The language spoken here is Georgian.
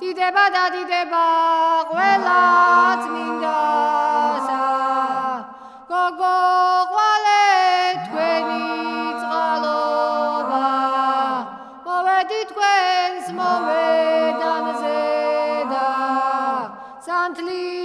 დიდება ყველაც მინდასა გოგოყვალე თქვენი წყალობა მოვედი თქვენს მოვედანზე და სანთლი